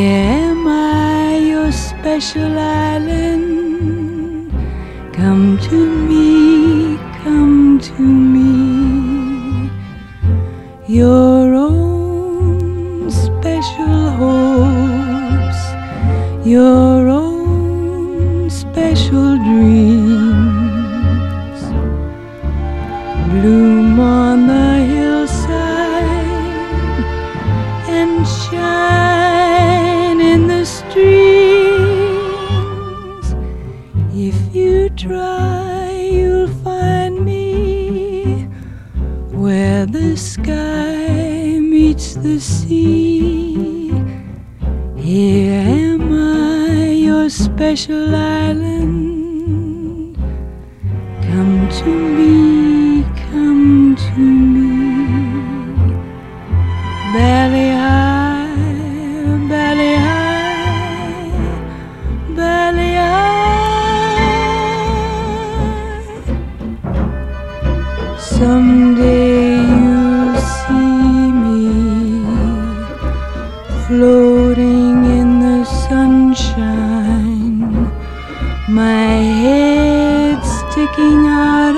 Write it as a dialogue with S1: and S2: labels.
S1: Here am I, your special island. Come to me, come to me. Your own special hopes, your own special dreams bloom on the hillside and shine in the streams. If you try, you'll find me where the sky meets the sea. Here am I, your special island. Come to me, come to me. Belly high, belly high, belly high. Someday you'll see me floating in the sunshine, my head sticking out